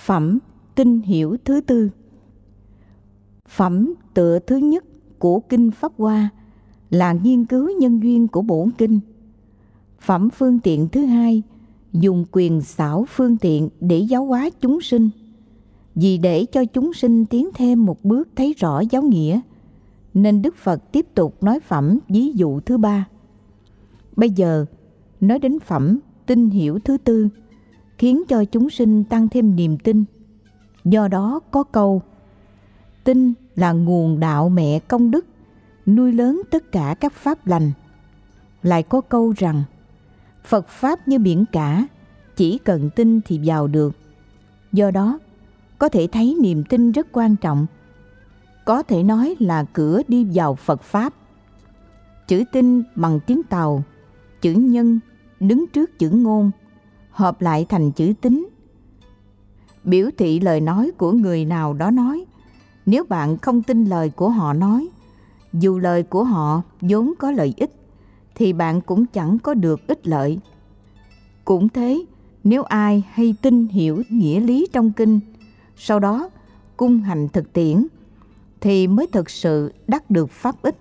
Phẩm tinh hiểu thứ tư. Phẩm tựa thứ nhất của Kinh Pháp Hoa là nghiên cứu nhân duyên của bổn kinh. Phẩm phương tiện thứ hai dùng quyền xảo phương tiện để giáo hóa chúng sinh. Vì để cho chúng sinh tiến thêm một bước thấy rõ giáo nghĩa, nên Đức Phật tiếp tục nói phẩm ví dụ thứ ba. Bây giờ nói đến phẩm tinh hiểu thứ tư, khiến cho chúng sinh tăng thêm niềm tin. Do đó có câu: tin là nguồn đạo mẹ công đức, nuôi lớn tất cả các pháp lành. Lại có câu rằng Phật Pháp như biển cả, chỉ cần tin thì vào được. Do đó có thể thấy niềm tin rất quan trọng, có thể nói là cửa đi vào Phật Pháp. Chữ tin bằng tiếng Tàu, chữ nhân đứng trước chữ ngôn, hợp lại thành chữ tín, biểu thị lời nói của người nào đó nói. Nếu bạn không tin lời của họ nói, dù lời của họ vốn có lợi ích, thì bạn cũng chẳng có được ích lợi. Cũng thế, nếu ai hay tin hiểu nghĩa lý trong kinh, sau đó cung hành thực tiễn, thì mới thực sự đắc được pháp ích.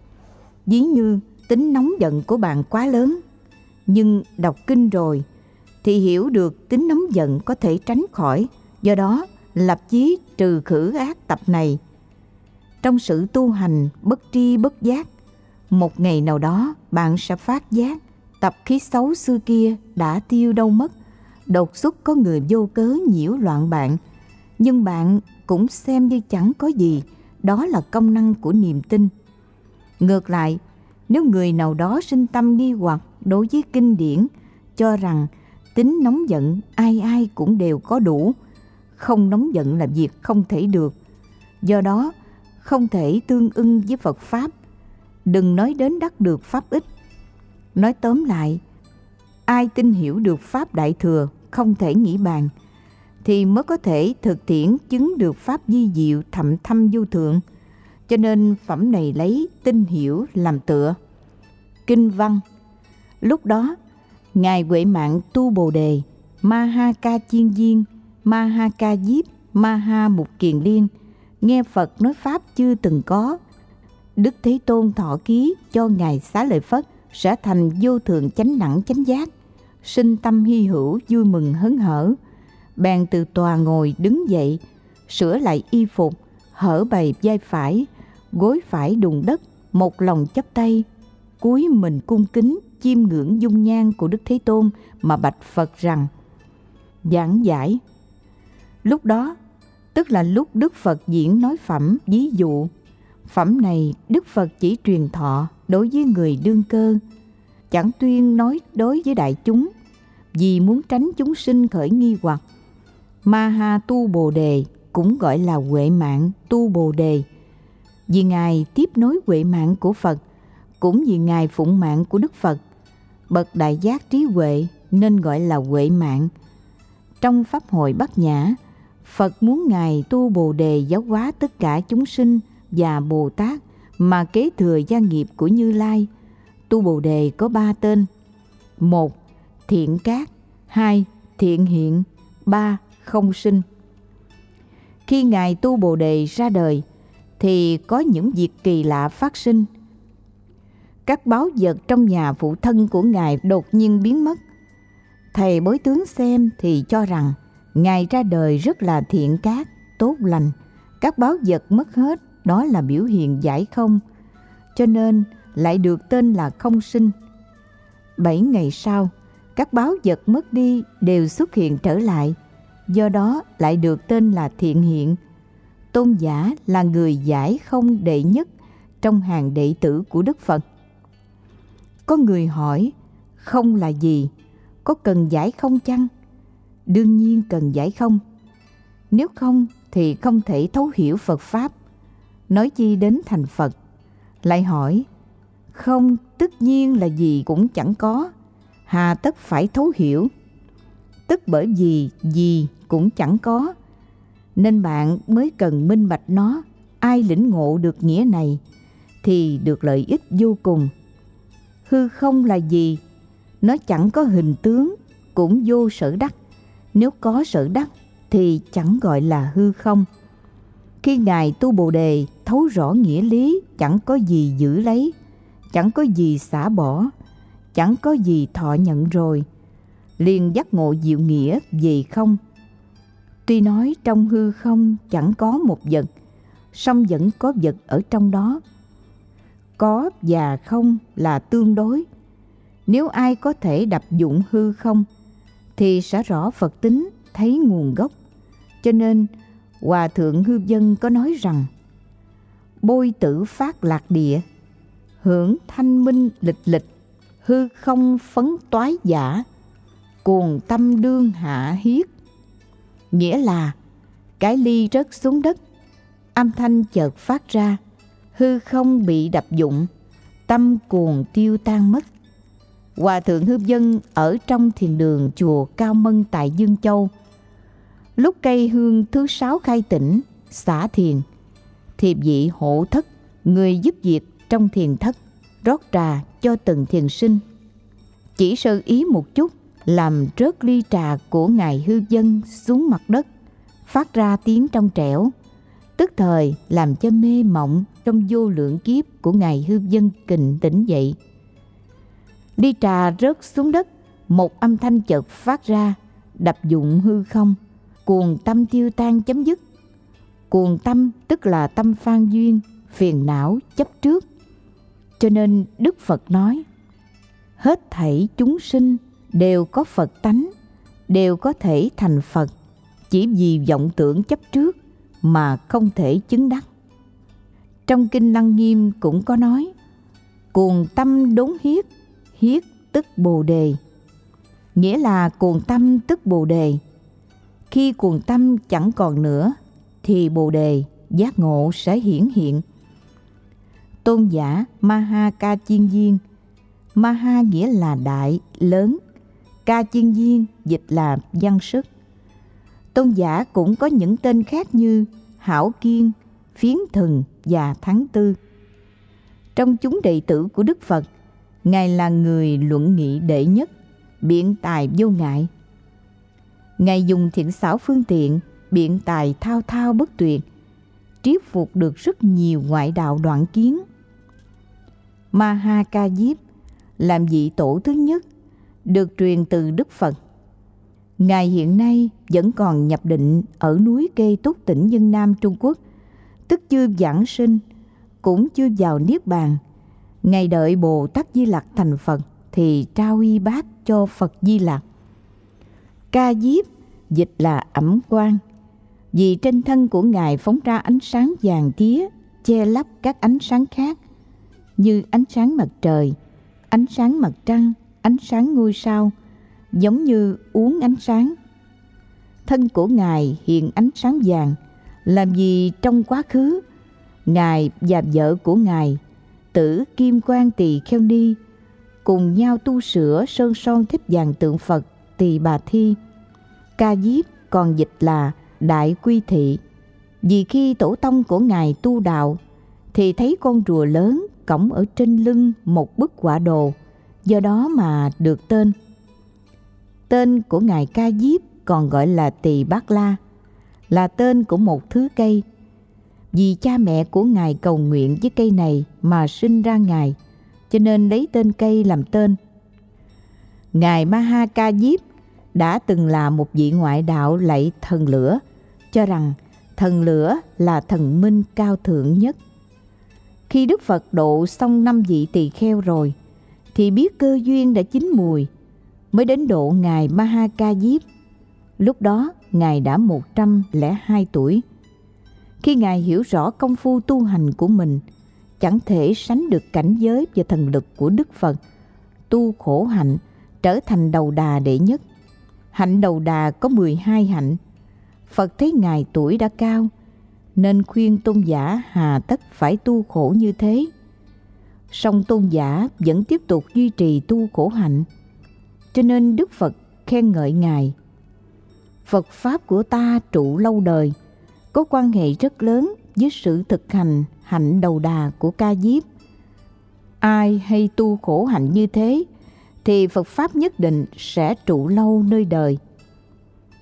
Ví như tính nóng giận của bạn quá lớn, nhưng đọc kinh rồi thì hiểu được tính nóng giận có thể tránh khỏi. Do đó lập chí trừ khử ác tập này. Trong sự tu hành bất tri bất giác, một ngày nào đó bạn sẽ phát giác tập khí xấu xưa kia đã tiêu đâu mất. Đột xuất có người vô cớ nhiễu loạn bạn, nhưng bạn cũng xem như chẳng có gì. Đó là công năng của niềm tin. Ngược lại, nếu người nào đó sinh tâm nghi hoặc đối với kinh điển, cho rằng tính nóng giận ai ai cũng đều có đủ, không nóng giận là việc không thể được, do đó không thể tương ưng với Phật Pháp, đừng nói đến đắc được pháp ích. Nói tóm lại, ai tin hiểu được Pháp Đại Thừa không thể nghĩ bàn, thì mới có thể thực tiễn chứng được Pháp vi diệu thậm thâm vô thượng. Cho nên phẩm này lấy tin hiểu làm tựa. Kinh văn: lúc đó Ngài Huệ Mạng Tu Bồ Đề, Ma Ha Ca Chiên Viên, Ma Ha Ca Diếp, Ma Ha Mục Kiền Liên nghe Phật nói Pháp chưa từng có. Đức Thế Tôn thọ ký cho Ngài Xá Lợi Phất sẽ thành vô thượng chánh đẳng chánh giác, sinh tâm hy hữu vui mừng hớn hở. Bèn từ tòa ngồi đứng dậy, sửa lại y phục, hở bày vai phải, gối phải đùn đất, một lòng chắp tay, cúi mình cung kính chiêm ngưỡng dung nhan của Đức Thế Tôn mà bạch Phật rằng: giảng giải. Lúc đó tức là lúc Đức Phật diễn nói phẩm ví dụ. Phẩm này Đức Phật chỉ truyền thọ đối với người đương cơ, chẳng tuyên nói đối với đại chúng, vì muốn tránh chúng sinh khởi nghi hoặc. Ma Ha Tu Bồ Đề cũng gọi là Huệ Mạng Tu Bồ Đề, vì Ngài tiếp nối huệ mạng của Phật, cũng vì Ngài phụng mạng của Đức Phật, bậc đại giác trí huệ nên gọi là Huệ Mạng. Trong Pháp hội Bát Nhã, Phật muốn Ngài Tu Bồ Đề giáo hóa tất cả chúng sinh và Bồ Tát mà kế thừa gia nghiệp của Như Lai. Tu Bồ Đề có 3 tên: 1. Thiện Cát, 2. Thiện Hiện, 3. Không Sinh. Khi Ngài Tu Bồ Đề ra đời thì có những việc kỳ lạ phát sinh. Các báu vật trong nhà phụ thân của Ngài đột nhiên biến mất. Thầy bói tướng xem thì cho rằng Ngài ra đời rất là thiện cát, tốt lành. Các báu vật mất hết, đó là biểu hiện giải không, cho nên lại được tên là Không Sinh. 7 ngày sau, các báu vật mất đi đều xuất hiện trở lại, do đó lại được tên là Thiện Hiện. Tôn giả là người giải không đệ nhất trong hàng đệ tử của Đức Phật. Có người hỏi, không là gì? Có cần giải không chăng? Đương nhiên cần giải không. Nếu không thì không thể thấu hiểu Phật Pháp, nói chi đến thành Phật. Lại hỏi, không tất nhiên là gì cũng chẳng có, hà tất phải thấu hiểu? Tức bởi vì gì cũng chẳng có, nên bạn mới cần minh bạch nó. Ai lĩnh ngộ được nghĩa này thì được lợi ích vô cùng. Hư không là gì? Nó chẳng có hình tướng, cũng vô sở đắc. Nếu có sở đắc thì chẳng gọi là hư không. Khi Ngài tu Bồ Đề thấu rõ nghĩa lý chẳng có gì giữ lấy, chẳng có gì xả bỏ, chẳng có gì thọ nhận rồi, liền giác ngộ diệu nghĩa về không. Tuy nói trong hư không chẳng có một vật, song vẫn có vật ở trong đó. Có và không là tương đối. Nếu ai có thể đập dụng hư không thì sẽ rõ Phật tính, thấy nguồn gốc. Cho nên Hòa Thượng Hư Vân có nói rằng: bôi tử phát lạc địa, hưởng thanh minh lịch lịch, hư không phấn toái giả, cuồng tâm đương hạ hiết. Nghĩa là cái ly rớt xuống đất, âm thanh chợt phát ra, hư không bị đập dụng, tâm cuồng tiêu tan mất. Hòa Thượng Hư Vân ở trong thiền đường chùa Cao Mân tại Dương Châu. Lúc cây hương thứ 6 khai tỉnh, xả thiền, thì vị hộ thất, người giúp việc trong thiền thất, rót trà cho từng thiền sinh. Chỉ sơ ý một chút, làm rớt ly trà của Ngài Hư Vân xuống mặt đất, phát ra tiếng trong trẻo, tức thời làm cho mê mộng trong vô lượng kiếp của Ngài Hư Vân kình tỉnh dậy. Ly trà rớt xuống đất, một âm thanh chợt phát ra, đập dụng hư không, cuồng tâm tiêu tan chấm dứt. Cuồng tâm tức là tâm phan duyên, phiền não, chấp trước. Cho nên Đức Phật nói: hết thảy chúng sinh đều có Phật tánh, đều có thể thành Phật, chỉ vì vọng tưởng chấp trước mà không thể chứng đắc. Trong Kinh Lăng Nghiêm cũng có nói: cuồng tâm đốn hiết, hiết tức Bồ Đề. Nghĩa là cuồng tâm tức Bồ Đề. Khi cuồng tâm chẳng còn nữa thì Bồ Đề giác ngộ sẽ hiển hiện. Tôn giả Maha Ca Chiên Viên, Maha nghĩa là đại, lớn, Ca Chiên Viên dịch là văn sức. Tôn giả cũng có những tên khác như Hảo Kiên, Phiến Thần và Thắng Tư. Trong chúng đệ tử của Đức Phật, Ngài là người luận nghị đệ nhất, biện tài vô ngại. Ngài dùng thiện xảo phương tiện, biện tài thao thao bất tuyệt, triết phục được rất nhiều ngoại đạo đoạn kiến. Maha Ca Diếp làm vị tổ thứ nhất, được truyền từ Đức Phật. Ngài hiện nay vẫn còn nhập định ở núi Kê Túc, tỉnh Vân Nam, Trung Quốc, tức chưa giảng sinh, cũng chưa vào Niết Bàn. Ngài đợi Bồ Tát Di Lặc thành Phật thì trao y bát cho Phật Di Lặc. Ca Diếp dịch là ẩm quang, vì trên thân của Ngài phóng ra ánh sáng vàng tía, che lấp các ánh sáng khác, như ánh sáng mặt trời, ánh sáng mặt trăng, ánh sáng ngôi sao, giống như uống ánh sáng. Thân của Ngài hiện ánh sáng vàng, làm vì trong quá khứ, Ngài và vợ của Ngài, Tử Kim Quan Tỳ Kheo Ni, cùng nhau tu sửa sơn son thép vàng tượng Phật Tỳ Bà Thi. Ca Diếp còn dịch là Đại Quy Thị, vì khi tổ tông của Ngài tu đạo thì thấy con rùa lớn cõng ở trên lưng một bức họa đồ, do đó mà được tên. Tên của Ngài Ca Diếp còn gọi là Tỳ Bát La, là tên của một thứ cây. Vì cha mẹ của Ngài cầu nguyện với cây này mà sinh ra Ngài, cho nên lấy tên cây làm tên. Ngài Maha Ca Diếp đã từng là một vị ngoại đạo lạy thần lửa, cho rằng thần lửa là thần minh cao thượng nhất. Khi Đức Phật độ xong 5 vị tỳ kheo rồi, thì biết cơ duyên đã chín mùi, mới đến độ Ngài Maha Ca Diếp. Lúc đó Ngài đã 102 tuổi. Khi Ngài hiểu rõ công phu tu hành của mình chẳng thể sánh được cảnh giới và thần lực của Đức Phật, tu khổ hạnh trở thành đầu đà đệ nhất. Hạnh đầu đà có 12 hạnh. Phật thấy Ngài tuổi đã cao, nên khuyên tôn giả hà tất phải tu khổ như thế. Song tôn giả vẫn tiếp tục duy trì tu khổ hạnh, cho nên Đức Phật khen ngợi Ngài: Phật Pháp của ta trụ lâu đời, có quan hệ rất lớn với sự thực hành hạnh đầu đà của Ca Diếp. Ai hay tu khổ hạnh như thế thì Phật Pháp nhất định sẽ trụ lâu nơi đời.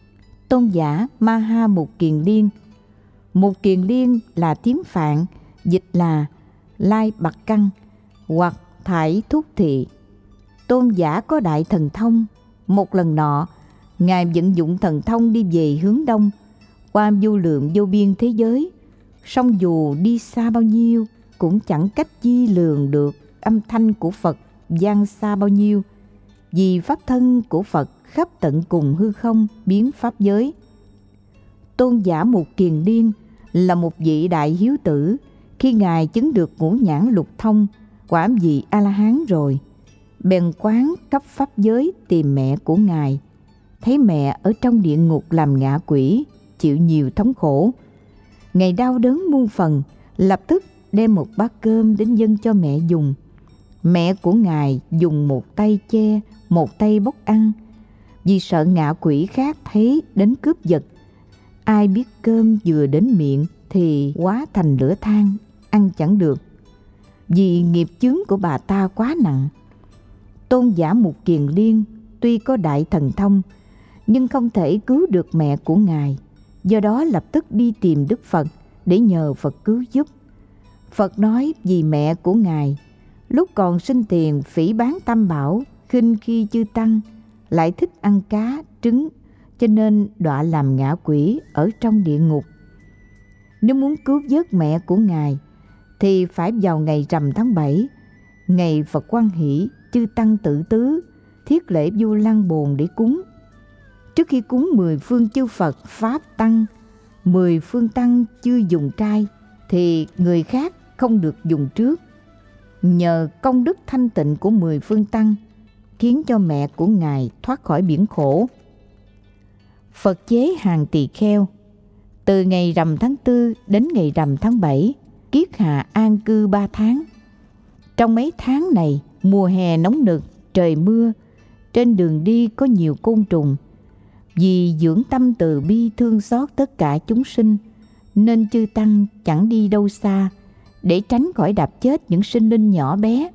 tôn giả Maha Mục Kiền Liên. Mục Kiền Liên là tiếng Phạn, dịch là Lai Bạc Căn hoặc Thải Thúc Thị. Tôn giả có đại thần thông. Một lần nọ, Ngài vận dụng thần thông đi về hướng đông, qua vô lượng vô biên thế giới. Song dù đi xa bao nhiêu, cũng chẳng cách chi lường được âm thanh của Phật vang xa bao nhiêu, vì pháp thân của Phật khắp tận cùng hư không biến pháp giới. Tôn giả Mục Kiền Liên là một vị đại hiếu tử. Khi Ngài chứng được ngũ nhãn lục thông, quả vị A-la-hán rồi, bèn quán khắp pháp giới tìm mẹ của Ngài. Thấy mẹ ở trong địa ngục làm ngạ quỷ, chịu nhiều thống khổ. Ngài đau đớn muôn phần, lập tức đem một bát cơm đến dâng cho mẹ dùng. Mẹ của Ngài dùng một tay che, một tay bốc ăn, vì sợ ngạ quỷ khác thấy đến cướp giật. Ai biết cơm vừa đến miệng thì hóa thành lửa than, ăn chẳng được, vì nghiệp chướng của bà ta quá nặng. Tôn giả Mục Kiền Liên tuy có đại thần thông, nhưng không thể cứu được mẹ của Ngài. Do đó lập tức đi tìm Đức Phật để nhờ Phật cứu giúp. Phật nói vì mẹ của Ngài lúc còn sinh tiền phỉ báng tam bảo, khinh khi chư tăng, lại thích ăn cá, trứng, cho nên đọa làm ngạ quỷ ở trong địa ngục. Nếu muốn cứu vớt mẹ của Ngài thì phải vào ngày rằm tháng 7, ngày Phật Hoan Hỷ, chư tăng tự tứ thiết lễ Vu Lan Bồn để cúng. Trước khi cúng 10 phương chư Phật Pháp Tăng, 10 phương Tăng chưa dùng trai, thì người khác không được dùng trước. Nhờ công đức thanh tịnh của 10 phương Tăng, khiến cho mẹ của Ngài thoát khỏi biển khổ. Phật chế hàng tỳ kheo. Từ ngày rằm tháng 4 đến ngày rằm tháng 7, kiết hạ an cư 3 tháng. Trong mấy tháng này, mùa hè nóng nực, trời mưa, trên đường đi có nhiều côn trùng. Vì dưỡng tâm từ bi thương xót tất cả chúng sinh, nên chư tăng chẳng đi đâu xa, để tránh khỏi đạp chết những sinh linh nhỏ bé.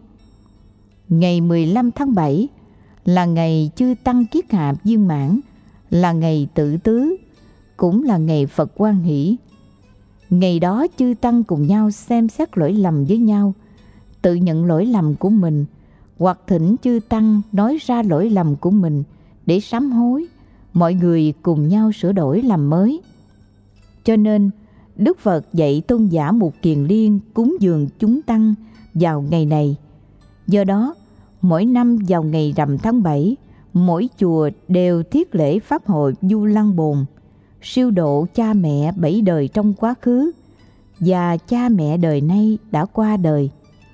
Ngày 15 tháng 7 là ngày chư tăng kiết hạ viên mãn, là ngày tự tứ, cũng là ngày Phật Hoan Hỷ. Ngày đó chư tăng cùng nhau xem xét lỗi lầm với nhau, tự nhận lỗi lầm của mình, hoặc thỉnh chư tăng nói ra lỗi lầm của mình để sám hối, mọi người cùng nhau sửa đổi làm mới. Cho nên Đức Phật dạy tôn giả Mục Kiền Liên cúng dường chúng tăng vào ngày này. Do đó, mỗi năm vào ngày rằm tháng 7, mỗi chùa đều thiết lễ pháp hội Vu Lan Bồn, siêu độ cha mẹ 7 đời trong quá khứ và cha mẹ đời nay đã qua đời.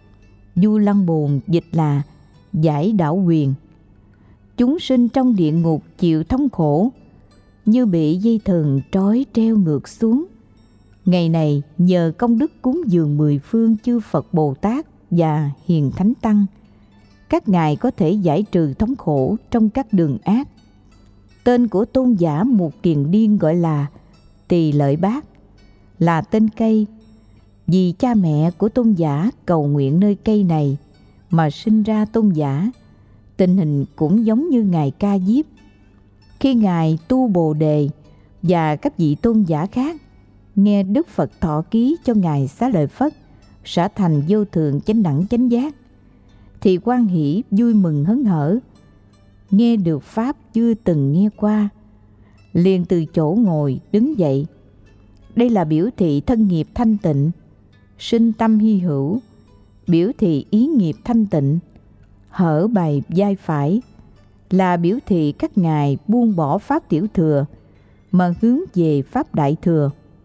Vu Lan Bồn dịch là giải đảo quyền. Chúng sinh trong địa ngục chịu thống khổ, như bị dây thừng trói treo ngược xuống. Ngày này nhờ công đức cúng dường 10 phương chư Phật Bồ Tát và Hiền Thánh Tăng, các ngài có thể giải trừ thống khổ trong các đường ác. Tên của tôn giả Mục Kiền Liên gọi là Tỳ Lợi Bát, là tên cây, vì cha mẹ của tôn giả cầu nguyện nơi cây này mà sinh ra tôn giả. Tình hình cũng giống như ngài Ca Diếp. Khi ngài tu Bồ Đề và các vị tôn giả khác nghe Đức Phật thọ ký cho ngài Xá Lợi Phất sở thành vô thượng chánh đẳng chánh giác, thì hoan hỷ vui mừng hớn hở, nghe được pháp chưa từng nghe qua, liền từ chỗ ngồi đứng dậy. Đây là biểu thị thân nghiệp thanh tịnh, sinh tâm hy hữu, biểu thị ý nghiệp thanh tịnh. Hở bày vai phải là biểu thị các ngài buông bỏ pháp tiểu thừa mà hướng về pháp đại thừa,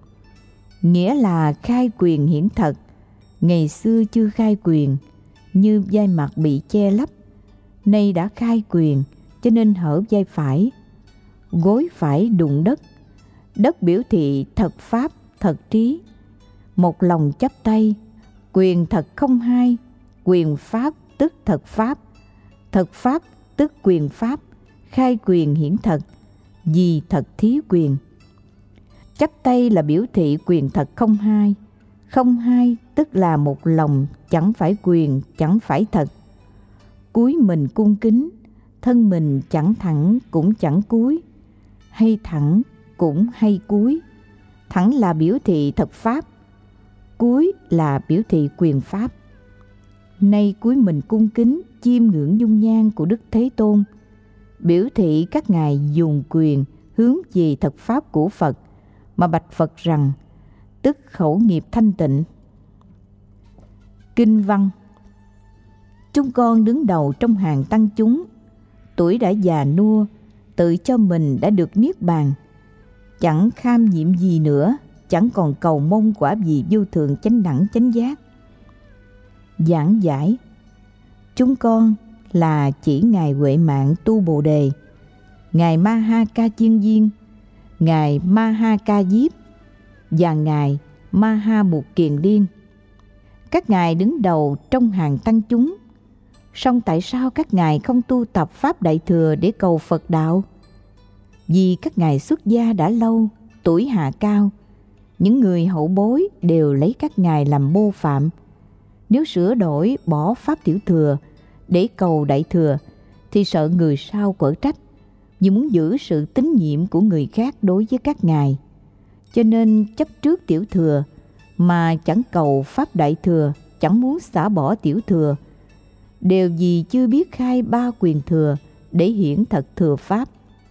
nghĩa là khai quyền hiển thật. Ngày xưa chưa khai quyền, như vai mặt bị che lấp, nay đã khai quyền, cho nên hở vai phải. Gối phải đụng đất, đất biểu thị thật pháp, thật trí. Một lòng chắp tay, quyền thật không hai, quyền pháp tức thật pháp, thật pháp tức quyền pháp, khai quyền hiển thật, vì thật thí quyền. Chắp tay là biểu thị quyền thật không hai. Không hai tức là một lòng, chẳng phải quyền, chẳng phải thật. Cúi mình cung kính, thân mình chẳng thẳng cũng chẳng cúi, hay thẳng cũng hay cúi. Thẳng là biểu thị thật pháp, cúi là biểu thị quyền pháp. Nay cúi mình cung kính chiêm ngưỡng dung nhan của Đức Thế Tôn, biểu thị các ngài dùng quyền hướng về thật pháp của Phật mà bạch Phật rằng: tức khẩu nghiệp thanh tịnh. Kinh văn: chúng con đứng đầu trong hàng tăng chúng, tuổi đã già nua, tự cho mình đã được niết bàn, chẳng kham nhiệm gì nữa, chẳng còn cầu mong quả gì vô thượng chánh đẳng chánh giác. Giảng giải: chúng con là chỉ ngài Huệ Mạng tu Bồ Đề, ngài Ma Ha Ca Chiên Viên, ngài Ma Ha Ca Diếp và ngài Ma Ha Mục Kiền Liên. Các ngài đứng đầu trong hàng tăng chúng, song tại sao các ngài không tu tập pháp đại thừa để cầu Phật đạo? Vì các ngài xuất gia đã lâu, tuổi hạ cao, những người hậu bối đều lấy các ngài làm mô phạm. Nếu sửa đổi bỏ pháp tiểu thừa để cầu đại thừa thì sợ người sau quở trách, vì muốn giữ sự tín nhiệm của người khác đối với các ngài, cho nên chấp trước tiểu thừa mà chẳng cầu pháp đại thừa, chẳng muốn xả bỏ tiểu thừa, đều vì chưa biết khai ba quyền thừa để hiển thật thừa pháp.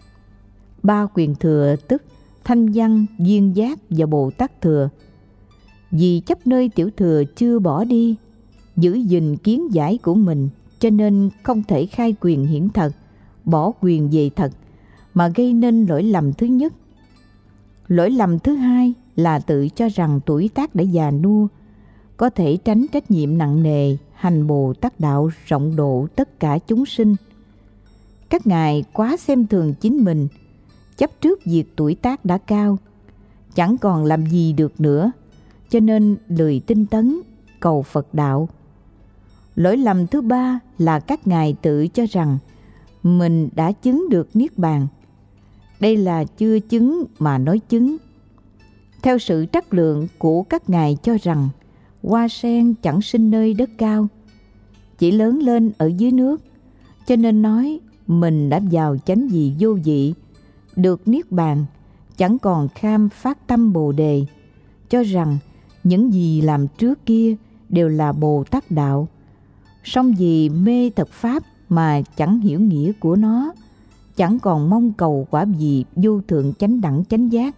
Ba quyền thừa tức thanh văn, duyên giác và Bồ Tát thừa. Vì chấp nơi tiểu thừa chưa bỏ đi, giữ gìn kiến giải của mình, cho nên không thể khai quyền hiển thật, bỏ quyền về thật, mà gây nên lỗi lầm thứ nhất. Lỗi lầm thứ hai là tự cho rằng tuổi tác đã già nua, có thể tránh trách nhiệm nặng nề hành Bồ Tát đạo rộng độ tất cả chúng sinh. Các ngài quá xem thường chính mình, chấp trước việc tuổi tác đã cao, chẳng còn làm gì được nữa, cho nên lười tinh tấn cầu Phật đạo. Lỗi lầm thứ ba là các ngài tự cho rằng mình đã chứng được niết bàn. Đây là chưa chứng mà nói chứng. Theo sự trắc lượng của các ngài cho rằng hoa sen chẳng sinh nơi đất cao, chỉ lớn lên ở dưới nước, cho nên nói mình đã vào chánh vị vô vị, được niết bàn, chẳng còn kham phát tâm Bồ Đề, cho rằng những gì làm trước kia đều là Bồ Tát đạo. Song vì mê thật pháp mà chẳng hiểu nghĩa của nó, chẳng còn mong cầu quả gì vô thượng chánh đẳng chánh giác.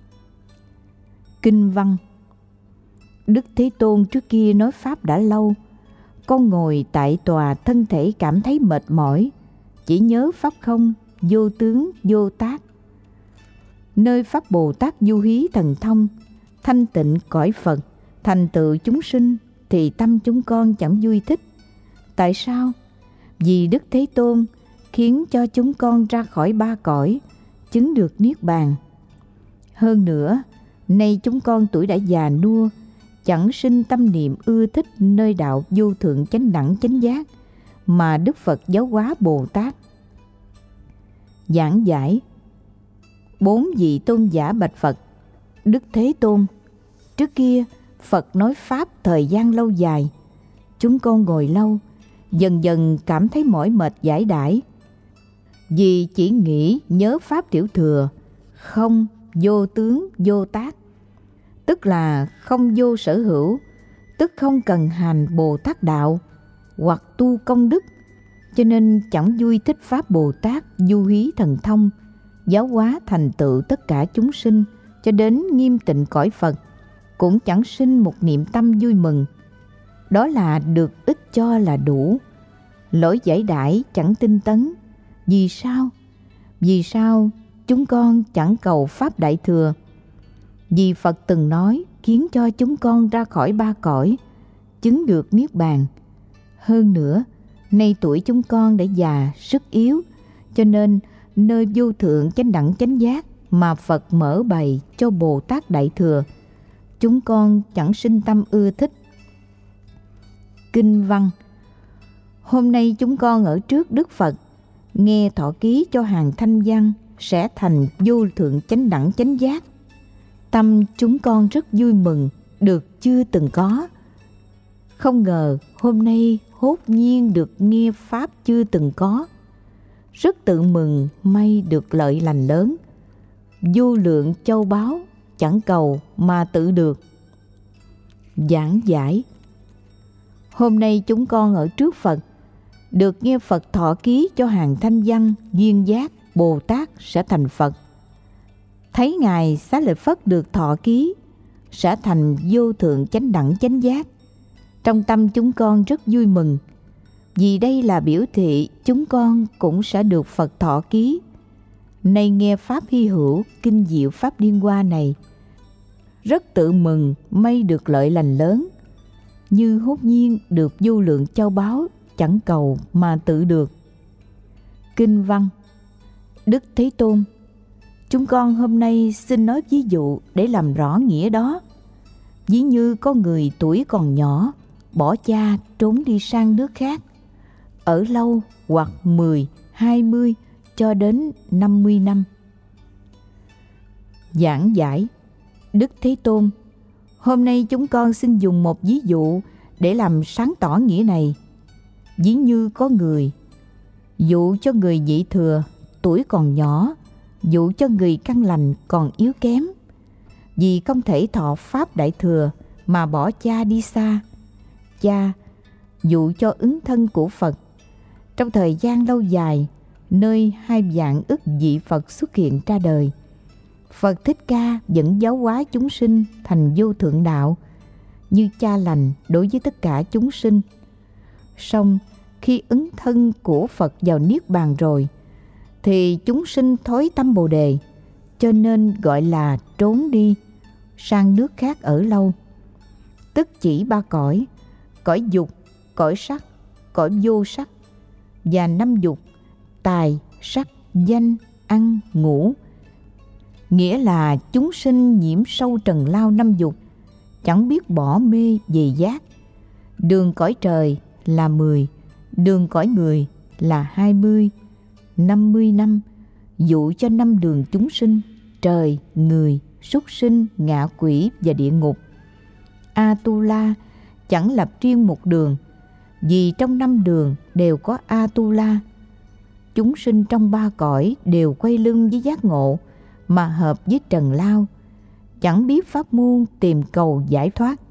Kinh văn: Đức Thế Tôn trước kia nói pháp đã lâu, con ngồi tại tòa thân thể cảm thấy mệt mỏi, chỉ nhớ pháp không, vô tướng vô tác. Nơi pháp Bồ Tát du hí thần thông, thanh tịnh cõi Phật, thành tựu chúng sinh, thì tâm chúng con chẳng vui thích. Tại sao? Vì Đức Thế Tôn khiến cho chúng con ra khỏi ba cõi, chứng được niết bàn. Hơn nữa, nay chúng con tuổi đã già nua, chẳng sinh tâm niệm ưa thích nơi đạo vô thượng chánh đẳng chánh giác mà Đức Phật giáo hóa Bồ Tát. Giảng giải: bốn vị tôn giả bạch Phật: Đức Thế Tôn, trước kia Phật nói pháp thời gian lâu dài, chúng con ngồi lâu, dần dần cảm thấy mỏi mệt dãi dãi, vì chỉ nghĩ nhớ pháp tiểu thừa, không vô tướng vô tác, tức là không vô sở hữu, tức không cần hành Bồ Tát đạo hoặc tu công đức, cho nên chẳng vui thích pháp Bồ Tát du hí thần thông, giáo hóa thành tựu tất cả chúng sinh cho đến nghiêm tịnh cõi Phật, cũng chẳng sinh một niệm tâm vui mừng. Đó là được ít cho là đủ. Lỗi giải đãi chẳng tinh tấn. Vì sao? Vì sao chúng con chẳng cầu pháp đại thừa? Vì Phật từng nói khiến cho chúng con ra khỏi ba cõi, chứng được niết bàn. Hơn nữa, nay tuổi chúng con đã già, sức yếu, cho nên nơi vô thượng chánh đẳng chánh giác mà Phật mở bày cho Bồ Tát đại thừa, chúng con chẳng sinh tâm ưa thích. Kinh văn: Hôm nay chúng con ở trước Đức Phật, nghe thọ ký cho hàng thanh văn sẽ thành vô thượng chánh đẳng chánh giác. Tâm chúng con rất vui mừng, được chưa từng có. Không ngờ hôm nay hốt nhiên được nghe pháp chưa từng có. Rất tự mừng may được lợi lành lớn. vô lượng châu báu chẳng cầu mà tự được. Giảng giải. Hôm nay chúng con ở trước Phật, được nghe Phật thọ ký cho hàng thanh văn, duyên giác, Bồ Tát sẽ thành Phật. Thấy Ngài Xá Lợi Phất được thọ ký, sẽ thành vô thượng chánh đẳng chánh giác. Trong tâm chúng con rất vui mừng, vì đây là biểu thị chúng con cũng sẽ được Phật thọ ký. Nay nghe Pháp hy hữu, kinh diệu Pháp Liên Hoa này, rất tự mừng may được lợi lành lớn, như hốt nhiên được vô lượng châu báu chẳng cầu mà tự được. Kinh văn. Đức Thế Tôn, chúng con hôm nay xin nói ví dụ để làm rõ nghĩa đó. Ví như có người tuổi còn nhỏ, bỏ cha trốn đi sang nước khác, ở lâu hoặc 10, 20 cho đến 50 năm. Giảng giải. Đức Thế Tôn, hôm nay chúng con xin dùng một ví dụ để làm sáng tỏ nghĩa này. Ví như có người, dụ cho người nhị thừa tuổi còn nhỏ, dụ cho người căn lành còn yếu kém, vì không thể thọ pháp đại thừa mà bỏ cha đi xa. Cha dụ cho ứng thân của Phật. Trong thời gian lâu dài, nơi 2 vạn ức vị Phật xuất hiện ra đời, Phật Thích Ca vẫn giáo hóa chúng sinh thành vô thượng đạo, như cha lành đối với tất cả chúng sinh. Song khi ứng thân của Phật vào Niết Bàn rồi, thì chúng sinh thối tâm Bồ Đề, cho nên gọi là trốn đi sang nước khác ở lâu. Tức chỉ 3 cõi: cõi dục, cõi sắc, cõi vô sắc, và 5 dục: tài, sắc, danh, ăn, ngủ. Nghĩa là chúng sinh nhiễm sâu trần lao 5 dục, chẳng biết bỏ mê về giác. Đường cõi trời là 10, đường cõi người là 20, 50 năm, dụ cho 5 đường chúng sinh: trời, người, súc sinh, ngạ quỷ và địa ngục. Atula chẳng lập riêng một đường, vì trong 5 đường đều có Atula. Chúng sinh trong 3 cõi đều quay lưng với giác ngộ, mà hợp với trần lao, chẳng biết pháp môn tìm cầu giải thoát.